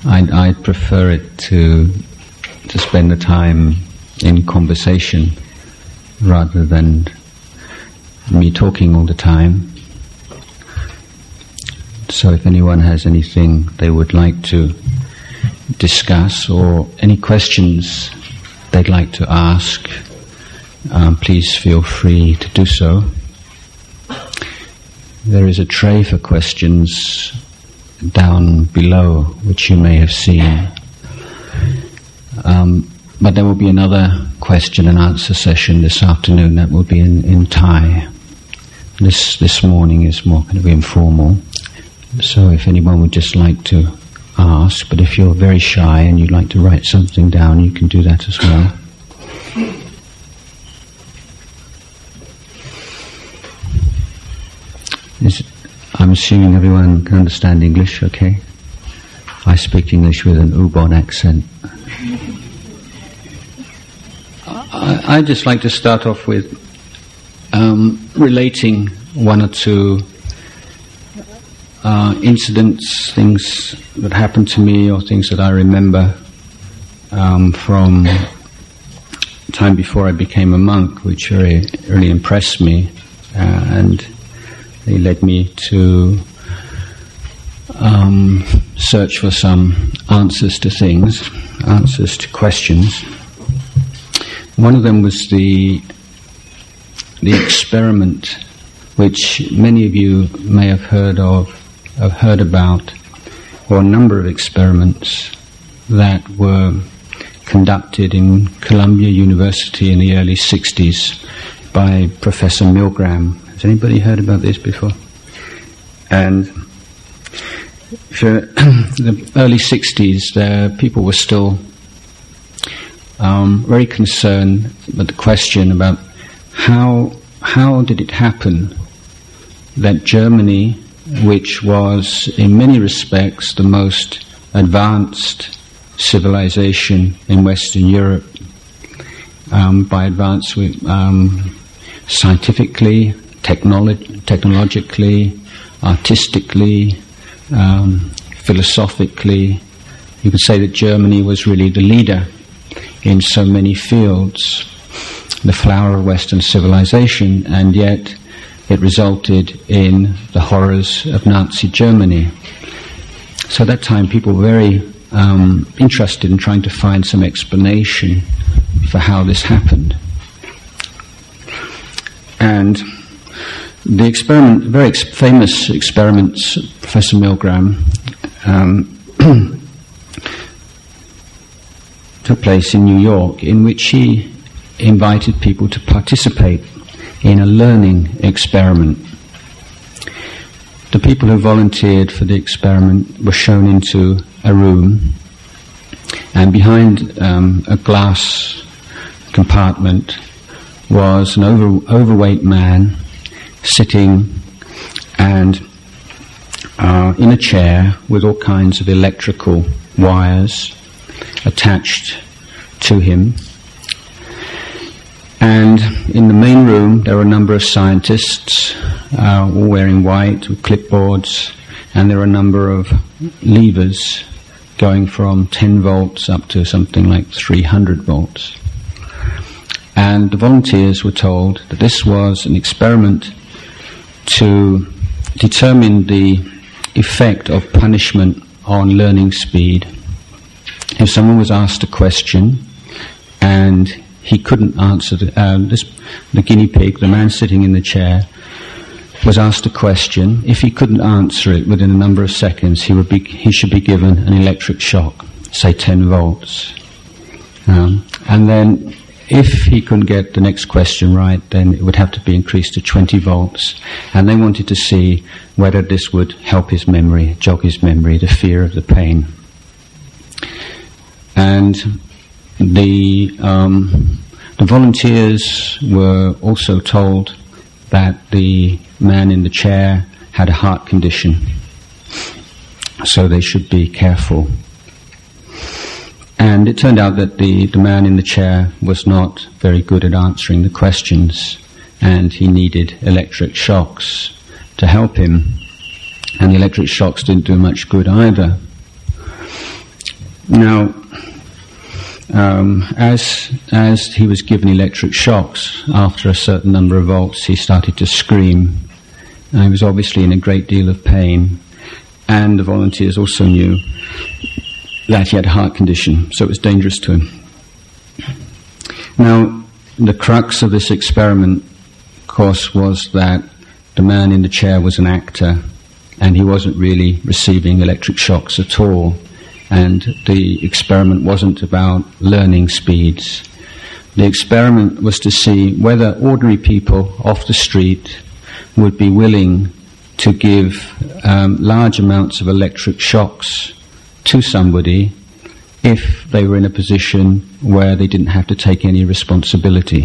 I'd prefer it to spend the time in conversation rather than me talking all the time. So if anyone has anything they would like to discuss or any questions they'd like to ask, please feel free to do so. There is a tray for questions down below, which you may have seen. But there will be another question and answer session this afternoon that will be in Thai. This morning is more going to be informal. So if anyone would just like to ask, but if you're very shy and you'd like to write something down, you can do that as well. I'm assuming everyone can understand English, okay? I speak English with an Ubon accent. I'd just like to start off with relating one or two incidents, things that happened to me or things that I remember from time before I became a monk, which really impressed me, and they led me to search for some answers to things, answers to questions. One of them was the experiment, which many of you may have heard about, or a number of experiments that were conducted in Columbia University in the early 60s by Professor Milgram. Has anybody heard about this before? And for the early 60s, people were still very concerned about the question about how did it happen that Germany, which was in many respects the most advanced civilization in Western Europe, by advanced scientifically, technologically, artistically, philosophically, you could say that Germany was really the leader in so many fields, the flower of Western civilization, and yet it resulted in the horrors of Nazi Germany. So at that time people were very interested in trying to find some explanation for how this happened. And the experiment, very famous experiments, Professor Milgram, took place in New York, in which he invited people to participate in a learning experiment. The people who volunteered for the experiment were shown into a room, and behind a glass compartment was an overweight man sitting and in a chair with all kinds of electrical wires attached to him. And in the main room there were a number of scientists, all wearing white with clipboards, and there were a number of levers going from 10 volts up to something like 300 volts. And the volunteers were told that this was an experiment to determine the effect of punishment on learning speed. If someone was asked a question and he couldn't answer, the guinea pig, the man sitting in the chair, was asked a question. If he couldn't answer it within a number of seconds, he should be given an electric shock, say 10 volts. And then if he couldn't get the next question right, then it would have to be increased to 20 volts. And they wanted to see whether this would help his memory, jog his memory, the fear of the pain. And the volunteers were also told that the man in the chair had a heart condition, so they should be careful. And it turned out that the man in the chair was not very good at answering the questions, and he needed electric shocks to help him, and the electric shocks didn't do much good either. Now, as he was given electric shocks, after a certain number of volts, he started to scream. And he was obviously in a great deal of pain. And the volunteers also knew that he had a heart condition, so it was dangerous to him. Now, the crux of this experiment, of course, was that the man in the chair was an actor, and he wasn't really receiving electric shocks at all. And the experiment wasn't about learning speeds. The experiment was to see whether ordinary people off the street would be willing to give large amounts of electric shocks to somebody if they were in a position where they didn't have to take any responsibility.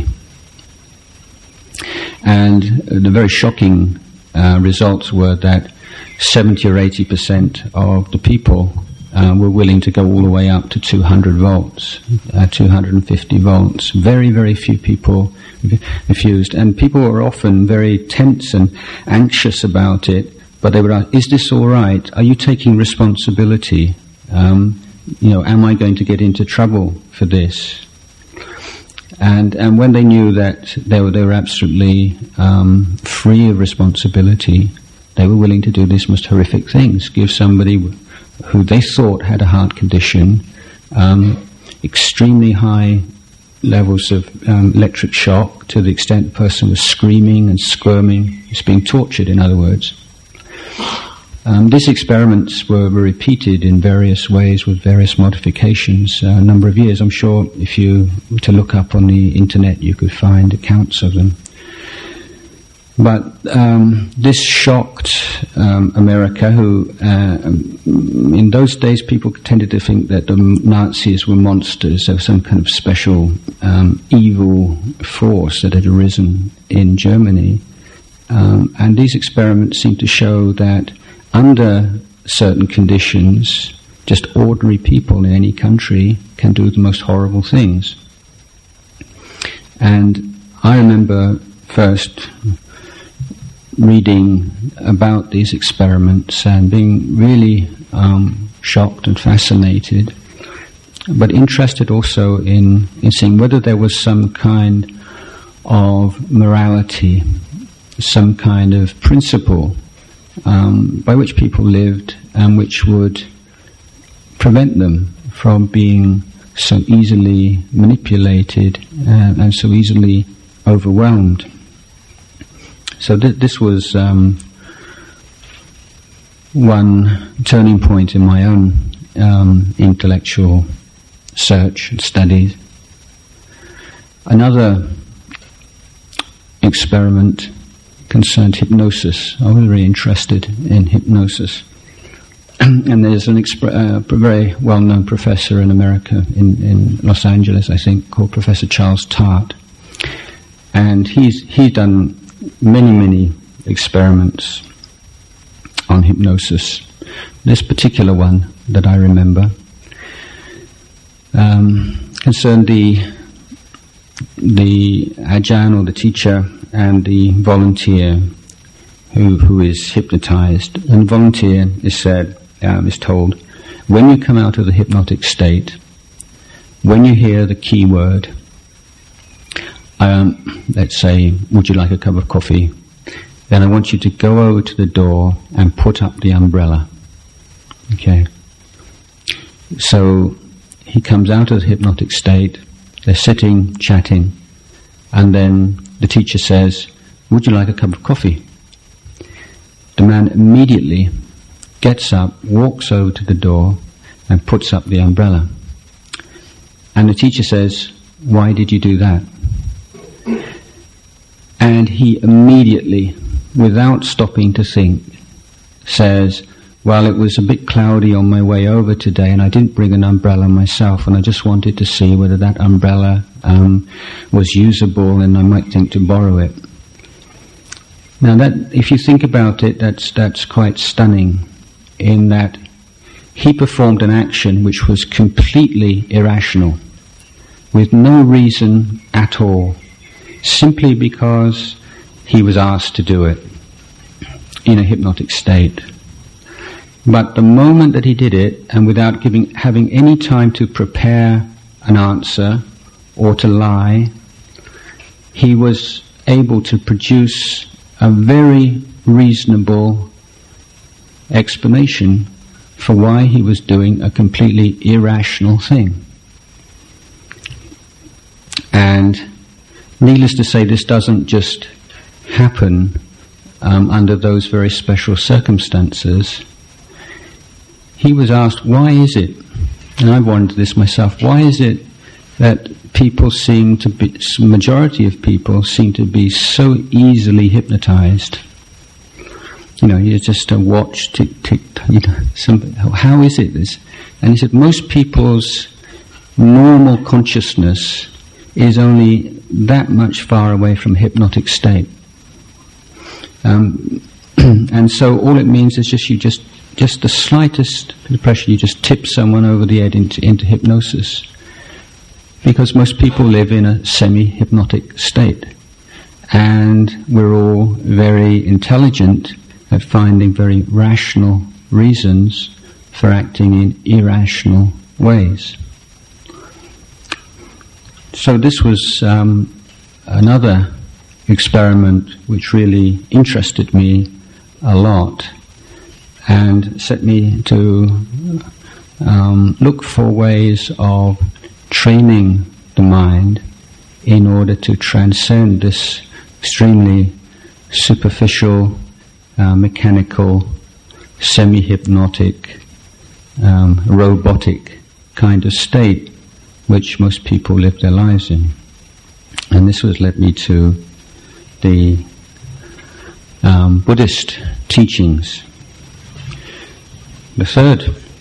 And the very shocking results were that 70 or 80% of the people were willing to go all the way up to 200 volts, 250 volts. Very, very few people refused. And people were often very tense and anxious about it, but they would ask, is this all right? Are you taking responsibility? Am I going to get into trouble for this? And when they knew that they were absolutely free of responsibility, they were willing to do these most horrific things, give somebody who they thought had a heart condition extremely high levels of electric shock, to the extent the person was screaming and squirming. It's being tortured, in other words. These experiments were repeated in various ways with various modifications a number of years. I'm sure if you were to look up on the internet you could find accounts of them. But this shocked America, who in those days people tended to think that the Nazis were monsters, of some kind of special evil force that had arisen in Germany. And these experiments seem to show that under certain conditions, just ordinary people in any country can do the most horrible things. And I remember first reading about these experiments and being really shocked and fascinated, but interested also in seeing whether there was some kind of morality, some kind of principle by which people lived and which would prevent them from being so easily manipulated and so easily overwhelmed. So this was one turning point in my own intellectual search and studies. Another experiment concerned hypnosis. I was very interested in hypnosis. And there's a very well-known professor in America, in Los Angeles, I think, called Professor Charles Tart. And he's done many experiments on hypnosis. This particular one that I remember concerned the Ajahn, or the teacher, and the volunteer who is hypnotized. And the volunteer is told, when you come out of the hypnotic state, when you hear the key word, let's say, would you like a cup of coffee? Then I want you to go over to the door and put up the umbrella. Okay. So he comes out of the hypnotic state, they're sitting, chatting, and then the teacher says, would you like a cup of coffee? The man immediately gets up, walks over to the door, and puts up the umbrella. And the teacher says, why did you do that? And he immediately, without stopping to think, says, well, it was a bit cloudy on my way over today and I didn't bring an umbrella myself, and I just wanted to see whether that umbrella was usable and I might think to borrow it. Now that, if you think about it, that's quite stunning, in that he performed an action which was completely irrational, with no reason at all, simply because he was asked to do it in a hypnotic state. But the moment that he did it, and without having any time to prepare an answer or to lie, he was able to produce a very reasonable explanation for why he was doing a completely irrational thing. And needless to say, this doesn't just happen under those very special circumstances. He was asked, why is it, and I wondered this myself, why is it that people seem to be, majority of people seem to be so easily hypnotized? You know, you just watch, tick, tick, you know, how is it this? And he said, most people's normal consciousness is only that much far away from hypnotic state. And so all it means is just the slightest pressure, you just tip someone over the edge into hypnosis. Because most people live in a semi-hypnotic state. And we're all very intelligent at finding very rational reasons for acting in irrational ways. So this was another experiment which really interested me a lot and set me to look for ways of training the mind in order to transcend this extremely superficial, mechanical, semi-hypnotic, robotic kind of state which most people live their lives in. And this was led me to the Buddhist teachings. The third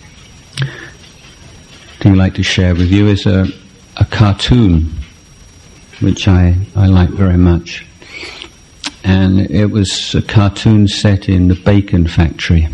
thing I'd like to share with you is a cartoon which I like very much. And it was a cartoon set in the bacon factory.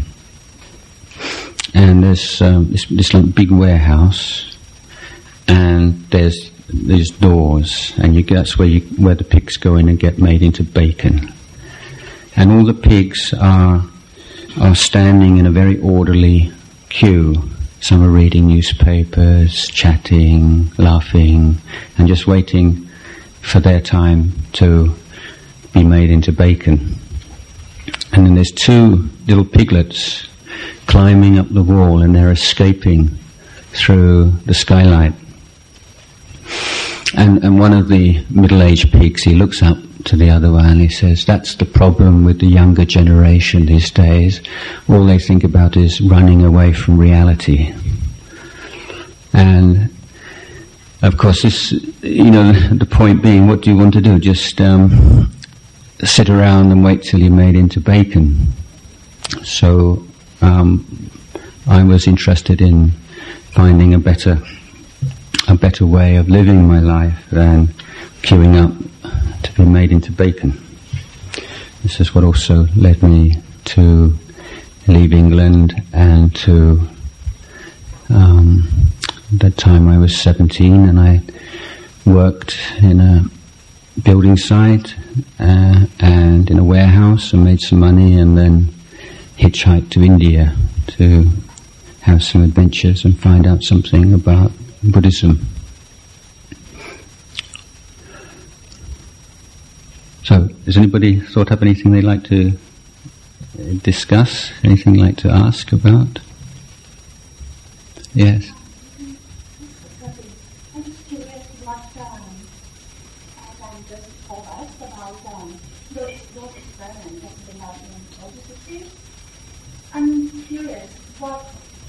And there's this like big warehouse, and there's these doors, and that's where the pigs go in and get made into bacon. And all the pigs are standing in a very orderly queue. Some are reading newspapers, chatting, laughing, and just waiting for their time to be made into bacon. And then there's two little piglets climbing up the wall, and they're escaping through the skylight. And one of the middle-aged pigs, he looks up to the other one and he says, that's the problem with the younger generation these days. All they think about is running away from reality. And of course this, you know, the point being, what do you want to do? Just sit around and wait till you're made into bacon. So I was interested in finding a better way of living my life than queuing up to be made into bacon. This is what also led me to leave England and to that time I was 17 and I worked in a building site and in a warehouse and made some money, and then hitchhiked to India to have some adventures and find out something about Buddhism. So, has anybody thought up anything they'd like to discuss? Anything you'd like to ask about? Yes? I'm just curious what Adam just told us about those experiments that have been out in obesity. I'm curious what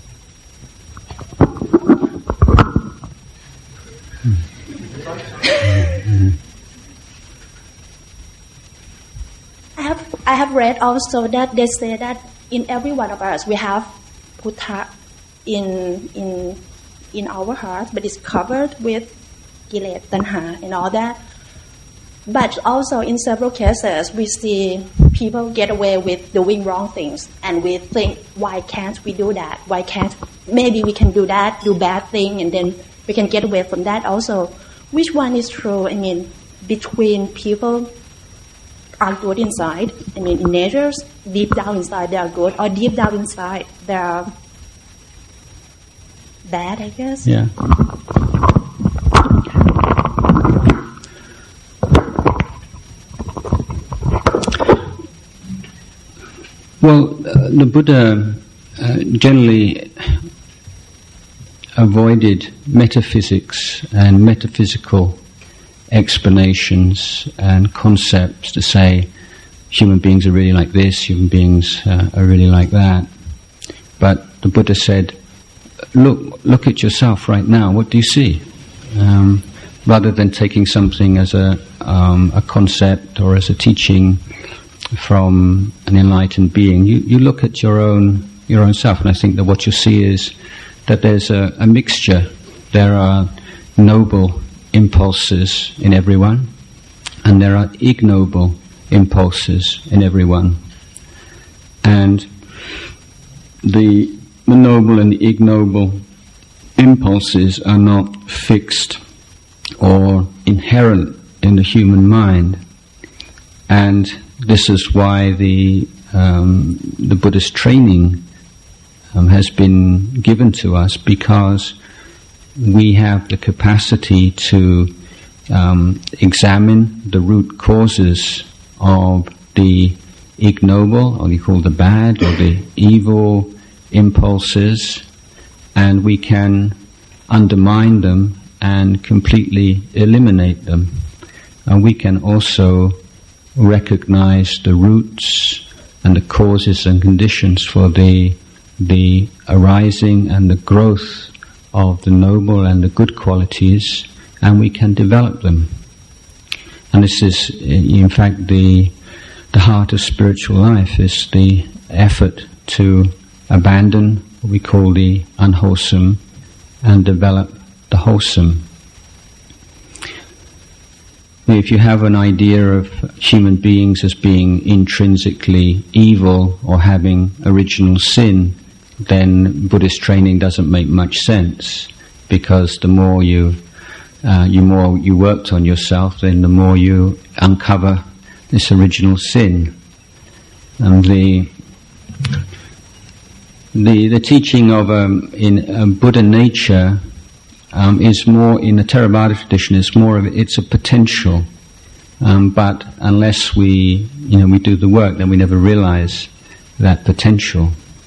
I have read also that they say that in every one of us we have Buddha in our heart, but it's covered with Kilet, Tanha and all that. But also in several cases we see people get away with doing wrong things, and we think, why can't we do that? Why can't, maybe we can do that, do bad thing, and then we can get away from that also. Which one is true? I mean, between people are good inside. I mean, in nature, deep down inside they are good, or deep down inside they are bad, I guess. Yeah. Well, the Buddha generally avoided metaphysics and metaphysical explanations and concepts to say human beings are really like this, human beings are really like that. But the Buddha said, look at yourself right now, what do you see? Rather than taking something as a concept or as a teaching from an enlightened being, you look at your own self, and I think that what you see is that there's a mixture. There are noble impulses in everyone, and there are ignoble impulses in everyone. And the noble and the ignoble impulses are not fixed or inherent in the human mind. And this is why the Buddhist training has been given to us, because we have the capacity to examine the root causes of the ignoble, or we call the bad, or the evil impulses, and we can undermine them and completely eliminate them. And we can also recognize the roots and the causes and conditions for the arising and the growth of the noble and the good qualities, and we can develop them. And this is, in fact, the heart of spiritual life, is the effort to abandon what we call the unwholesome and develop the wholesome. If you have an idea of human beings as being intrinsically evil or having original sin, then Buddhist training doesn't make much sense, because the more you worked on yourself, then the more you uncover this original sin. And the teaching of in Buddha nature is more, in the Theravada tradition, is more of it's a potential. But unless we do the work, then we never realize that potential.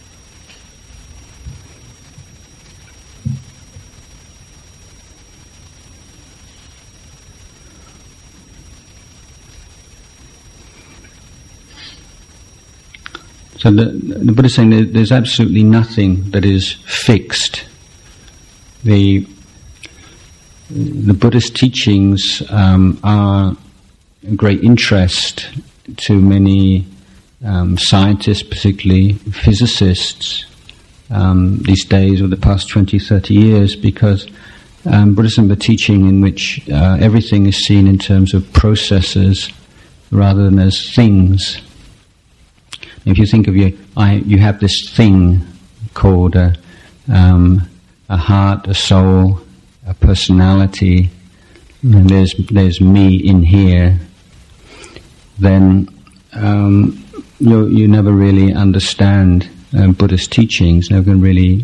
So the Buddha is saying that there's absolutely nothing that is fixed. The Buddhist teachings are of great interest to many scientists, particularly physicists, these days, or the past 20, 30 years, because Buddhism is a teaching in which everything is seen in terms of processes rather than as things. If you think of you have this thing called a heart, a soul, a personality, and there's me in here, then you never really understand Buddhist teachings, never can really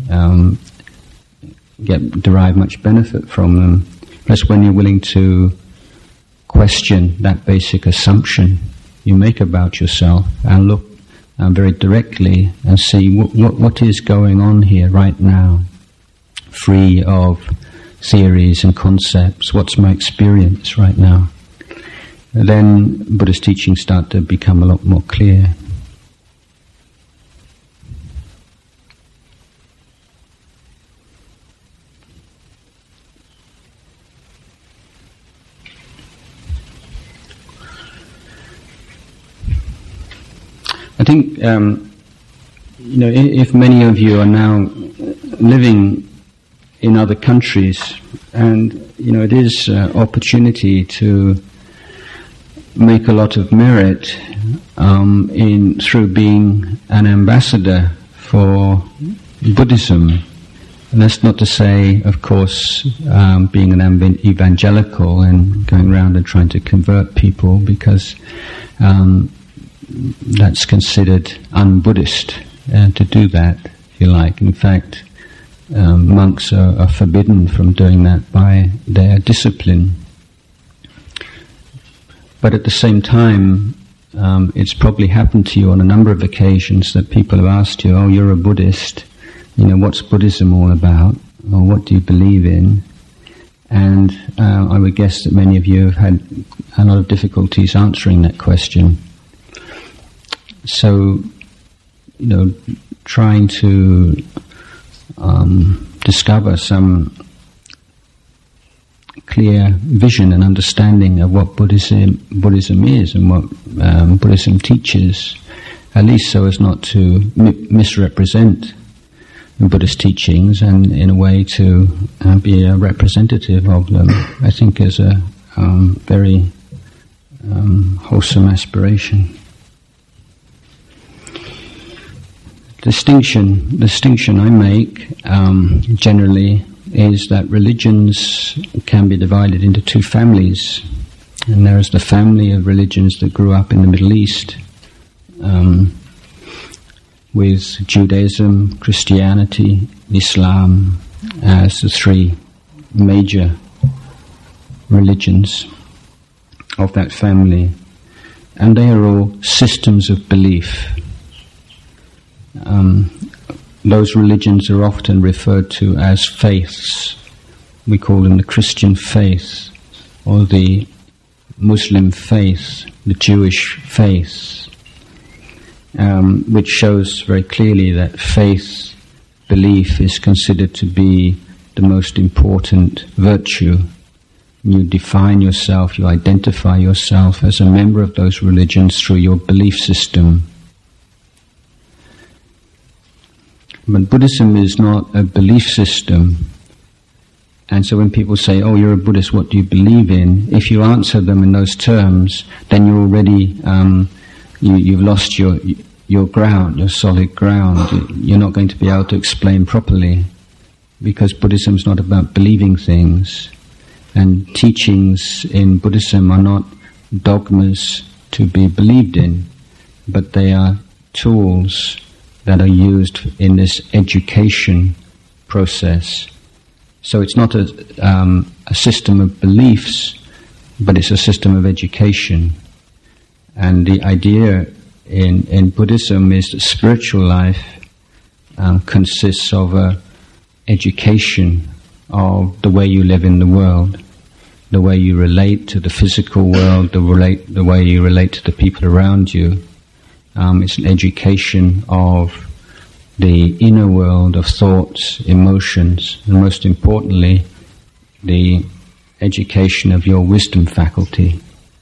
derive much benefit from them. That's when you're willing to question that basic assumption you make about yourself and look very directly and see what is going on here right now, free of theories and concepts. What's my experience right now? And then Buddhist teachings start to become a lot more clear. I think, if many of you are now living in other countries, and, it is opportunity to make a lot of merit through being an ambassador for Buddhism And that's not to say, of course, being an evangelical and going around and trying to convert people, because that's considered un-Buddhist to do that, if you like. In fact, monks are forbidden from doing that by their discipline. But at the same time, it's probably happened to you on a number of occasions that people have asked you, "Oh, you're a Buddhist. What's Buddhism all about? Or what do you believe in?" And I would guess that many of you have had a lot of difficulties answering that question. So, trying to discover some clear vision and understanding of what Buddhism is and what Buddhism teaches, at least so as not to misrepresent Buddhist teachings, and in a way to be a representative of them, I think is a very wholesome aspiration. Distinction I make generally is that religions can be divided into two families, and there is the family of religions that grew up in the Middle East, with Judaism, Christianity, Islam as the three major religions of that family, and they are all systems of belief. Those religions are often referred to as faiths. We call them the Christian faith, or the Muslim faith, the Jewish faith, which shows very clearly that faith, belief, is considered to be the most important virtue. You define yourself, you identify yourself as a member of those religions through your belief system. But Buddhism is not a belief system. And so when people say, "Oh, you're a Buddhist, what do you believe in?" if you answer them in those terms, then you're already, you've lost your ground, your solid ground. You're not going to be able to explain properly, because Buddhism is not about believing things. And teachings in Buddhism are not dogmas to be believed in, but they are tools that are used in this education process. So it's not a system of beliefs, but it's a system of education. And the idea in Buddhism is that spiritual life consists of a education of the way you live in the world, the way you relate to the physical world, the way you relate to the people around you. It's an education of the inner world of thoughts, emotions, and most importantly, the education of your wisdom faculty.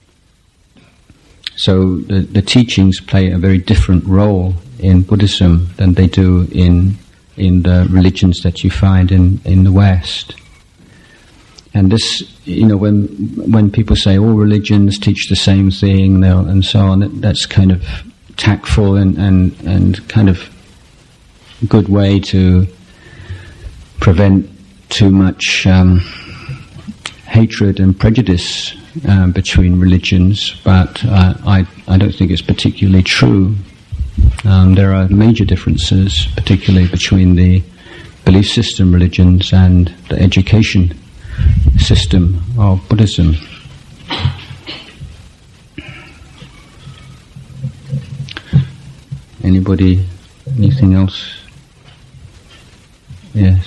So the teachings play a very different role in Buddhism than they do in the religions that you find in the West. And this, when people say all religions teach the same thing and so on, that's kind of tactful and kind of good way to prevent too much hatred and prejudice between religions, but I don't think it's particularly true. There are major differences, particularly between the belief system religions and the education system of Buddhism. Anybody? Anything else? Yes.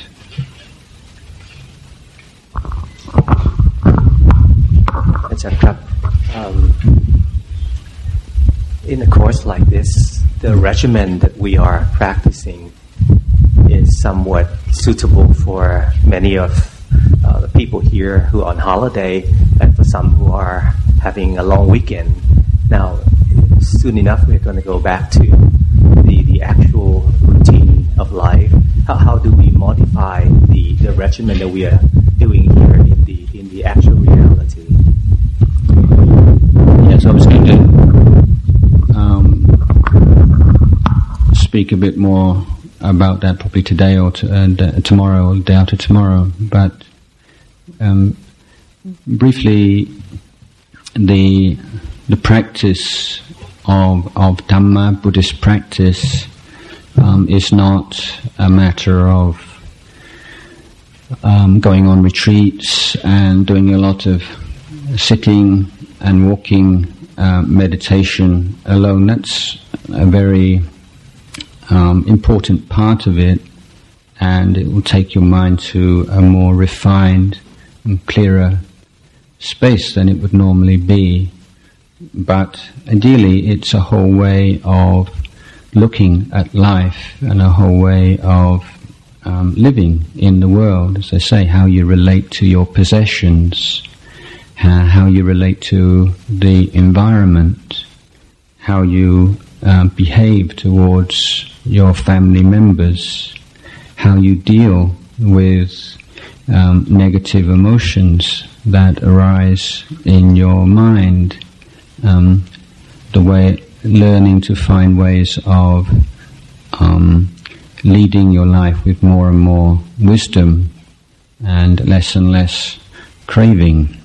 In a course like this, the regimen that we are practicing is somewhat suitable for many of the people here who are on holiday, and for some who are having a long weekend. Now, soon enough, we're going to go back to the actual routine of life. How do we modify the regimen that we are doing here in the actual reality? Yes, I was going to speak a bit more about that probably today or tomorrow or the day after tomorrow. But briefly, the practice of Dhamma, Buddhist practice, is not a matter of going on retreats and doing a lot of sitting and walking meditation alone. That's a very important part of it, and it will take your mind to a more refined and clearer space than it would normally be. But ideally it's a whole way of looking at life and a whole way of living in the world. As I say, how you relate to your possessions, how you relate to the environment, how you behave towards your family members, how you deal with negative emotions that arise in your mind, the way learning to find ways of leading your life with more and more wisdom and less craving.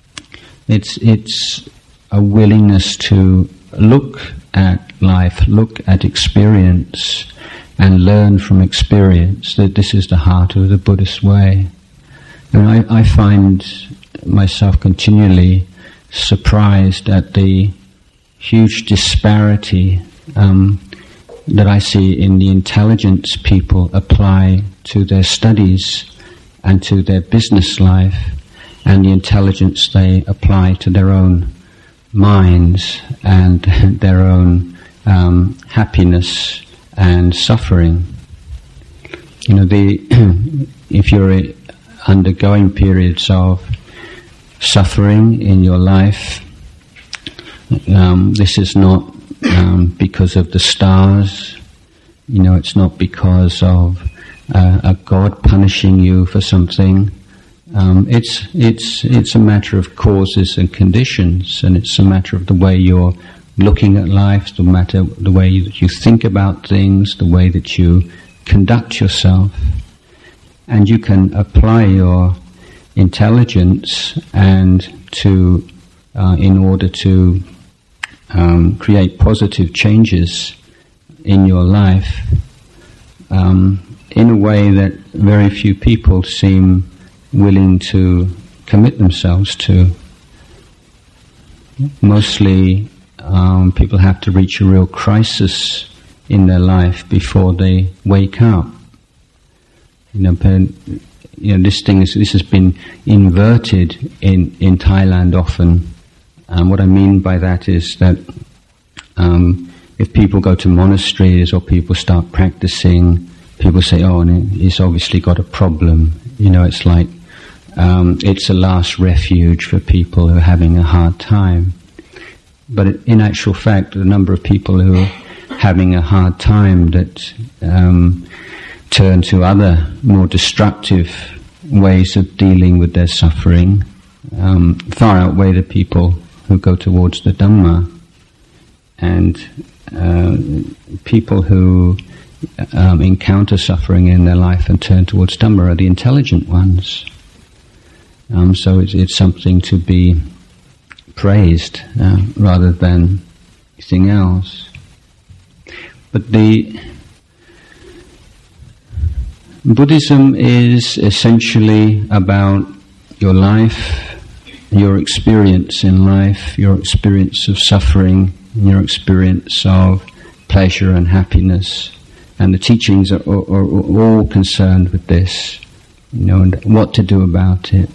It's a willingness to look at life, look at experience, and learn from experience. That this is the heart of the Buddhist way. And I find myself continually surprised at the huge disparity that I see in the intelligence people apply to their studies and to their business life, and the intelligence they apply to their own minds and their own happiness and suffering. You know, if you're undergoing periods of suffering in your life, this is not because of the stars. You know, it's not because of a God punishing you for something. It's a matter of causes and conditions, and it's a matter of the way you're looking at life, the way that you think about things, the way that you conduct yourself. And you can apply your intelligence and in order to create positive changes in your life in a way that very few people seem willing to commit themselves to. Mostly people have to reach a real crisis in their life before they wake up. This has been inverted in Thailand often. What I mean by that is that if people go to monasteries or people start practicing, people say, "Oh, he's obviously got a problem." It's like it's a last refuge for people who are having a hard time. But in actual fact, the number of people who are having a hard time that turn to other more destructive ways of dealing with their suffering far outweigh the people who go towards the Dhamma. And people who encounter suffering in their life and turn towards Dhamma are the intelligent ones. So it's something to be praised rather than anything else. But Buddhism is essentially about your life, your experience in life, your experience of suffering, your experience of pleasure and happiness. And the teachings are all concerned with this, and what to do about it.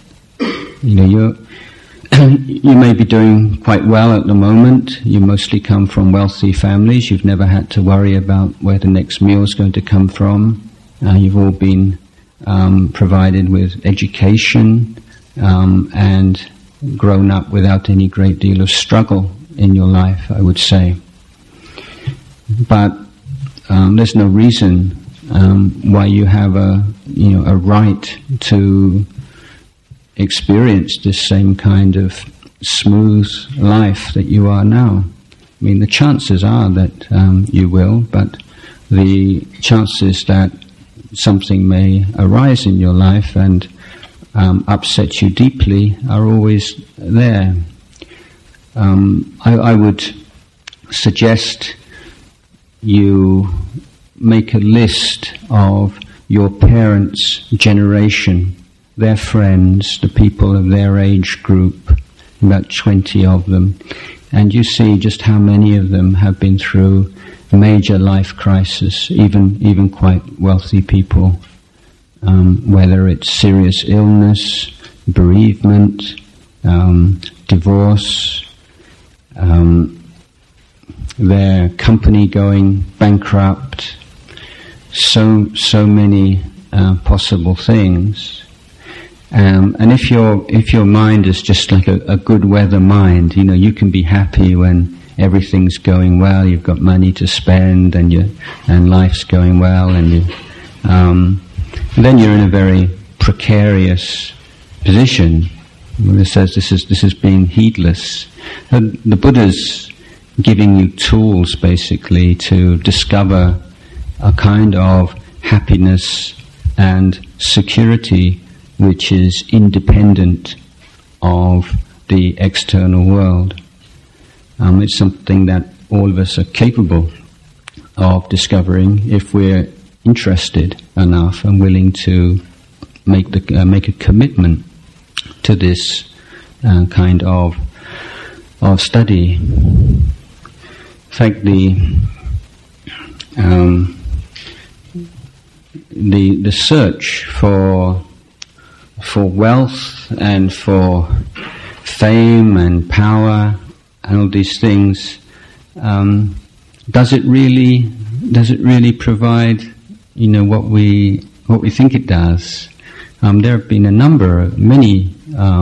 You may be doing quite well at the moment. You mostly come from wealthy families. You've never had to worry about where the next meal is going to come from. You've all been provided with education and grown up without any great deal of struggle in your life, I would say. But there's no reason why you have a right to experience this same kind of smooth life that you are now. I mean, the chances are that you will, but the chances that something may arise in your life and upset you deeply are always there. I would suggest you make a list of your parents' generation, their friends, the people of their age group, about 20 of them, and you see just how many of them have been through major life crisis, even quite wealthy people, whether it's serious illness, bereavement, divorce, their company going bankrupt, so many possible things. And if your mind is just like a good weather mind, you can be happy when everything's going well. You've got money to spend, and life's going well, and then you're in a very precarious position. When it says this is being heedless. And the Buddha's giving you tools basically to discover a kind of happiness and security which is independent of the external world. It's something that all of us are capable of discovering if we're interested enough and willing to make a commitment to this kind of study. In fact, the search for wealth and for fame and power and all these things, does it really provide what we think it does? There have been many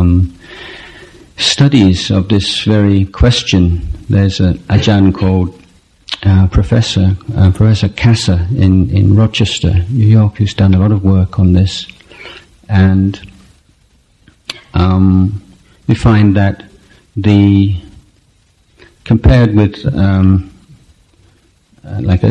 studies of this very question. There's a Ajahn called Professor Kasser in Rochester, New York, who's done a lot of work on this, and we find that compared with like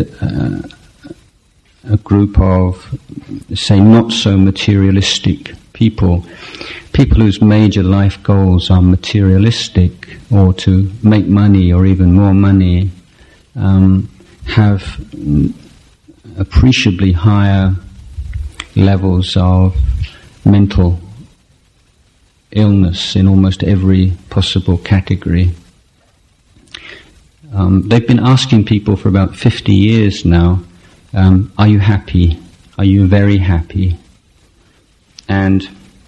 a group of, say, not so materialistic people whose major life goals are materialistic or to make money or even more money, have appreciably higher levels of mental illness in almost every possible category. They've been asking people for about 50 years now, are you happy? Are you very happy? And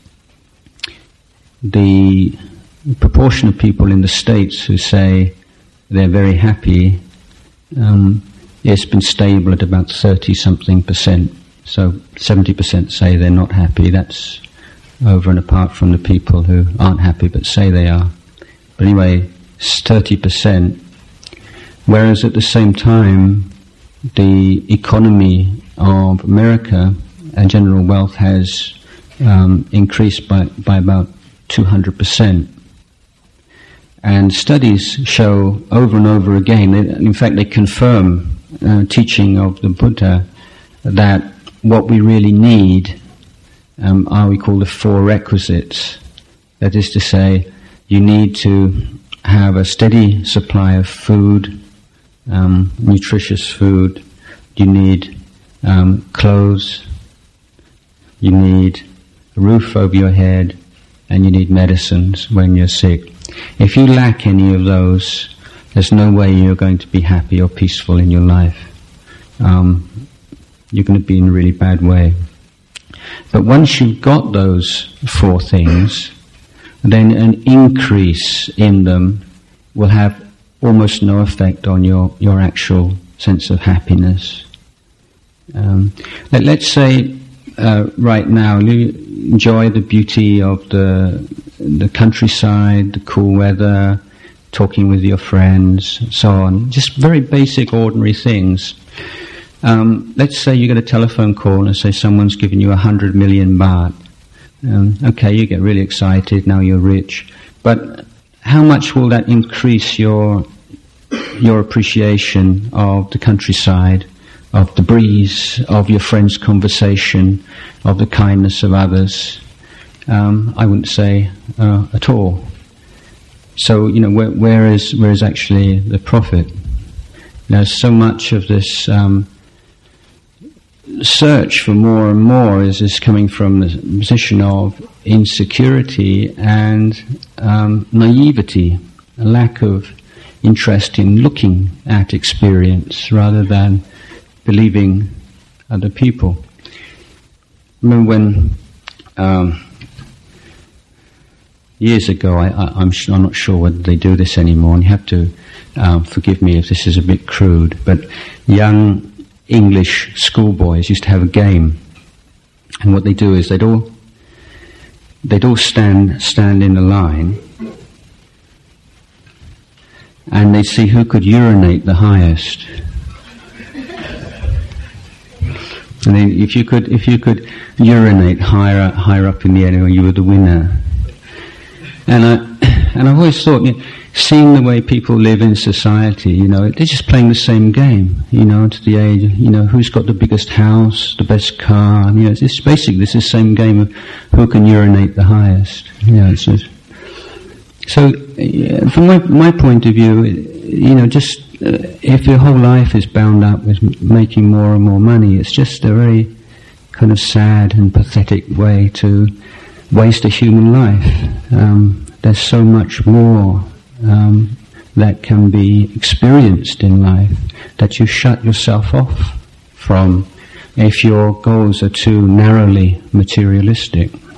the proportion of people in the States who say they're very happy, it's been stable at about 30-something%. So 70% say they're not happy. That's over and apart from the people who aren't happy but say they are. But anyway, it's 30%. Whereas at the same time, the economy of America and general wealth has increased by about 200%. And studies show over and over again, in fact they confirm teaching of the Buddha, that what we really need are we call the four requisites. That is to say, you need to have a steady supply of food, nutritious food, you need clothes, you need a roof over your head, and you need medicines when you're sick. If you lack any of those, there's no way you're going to be happy or peaceful in your life. You're going to be in a really bad way. But once you've got those four things, then an increase in them will have almost no effect on your actual sense of happiness. Let's say right now you enjoy the beauty of the countryside, the cool weather, talking with your friends, so on. Just very basic, ordinary things. Let's say you get a telephone call and say someone's given you 100 million baht. Okay, you get really excited, now you're rich. But how much will that increase your appreciation of the countryside of the breeze, of your friend's conversation, of the kindness of others. I wouldn't say at all. So, where is actually the profit? So much of this search for more and more is coming from the position of insecurity and naivety, a lack of interest in looking at experience rather than believing other people. Remember when years ago, I'm not sure whether they do this anymore, and you have to forgive me if this is a bit crude, but young English schoolboys used to have a game, and what they do is they'd all stand in a line, and they'd see who could urinate the highest. And then if you could urinate higher up in the air, you were the winner. And I've always thought, seeing the way people live in society, they're just playing the same game, to the age, who's got the biggest house, the best car, it's basically this is the same game of who can urinate the highest. It's just, so from my point of view, if your whole life is bound up with making more and more money, it's just a very kind of sad and pathetic way to waste a human life. There's so much more that can be experienced in life that you shut yourself off from if your goals are too narrowly materialistic.